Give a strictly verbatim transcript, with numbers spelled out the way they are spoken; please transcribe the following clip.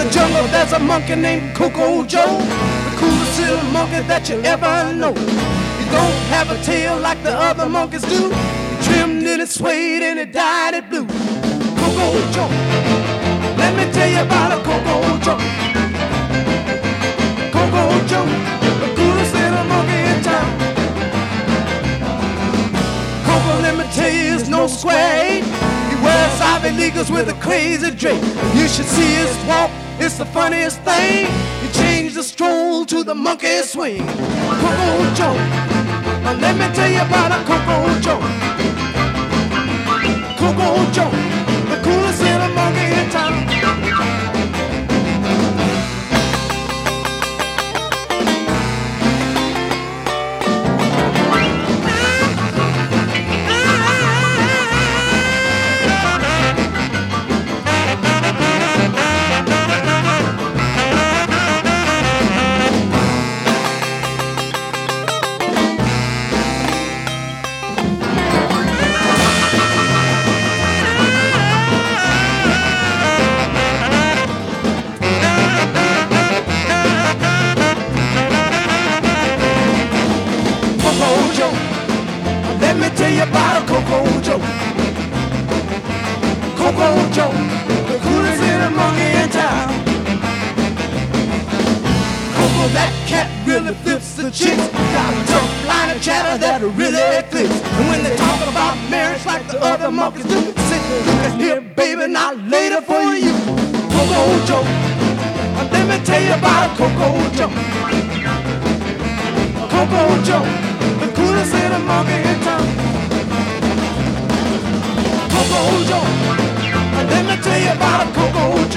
the jungle there's a monkey named Coco Joe, the coolest little monkey that you ever know. He don't have a tail like the other monkeys do. He trimmed and it swayed and it dyed it blue. Coco Joe, let me tell you about a Coco Joe. Coco Joe, the coolest little monkey in town. Coco, let me tell you, is no square eight. He wears Ivy Leaguers with a crazy drape. You should see his walk, it's the funniest thing. He changed the stroll to the monkey swing. Coco Joe, now let me tell you about a Coco Joe. Coco Joe, the coolest little monkey in town. Tell you about a Coco Joe. Coco Joe, the coolest little monkey in town. Coco, that cat really flips the chicks. Got a tough line of chatter that really flips. And when they talk about marriage like the other monkeys do, sit look at here, baby, not later for you. Coco Joe, let me tell you about a Coco Joe. Coco Joe, the coolest little monkey in town. Coco Joe, let me tell you about a Coco Joe.